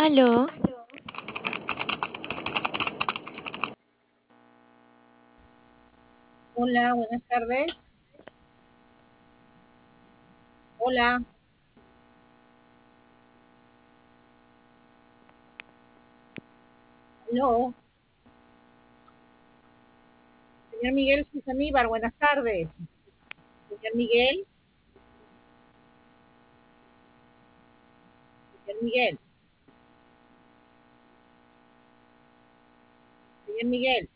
Aló, Hola, buenas tardes. Hola, aló. Señor Miguel Susaníbar, buenas tardes. Señor Miguel, señor Miguel, señor Miguel.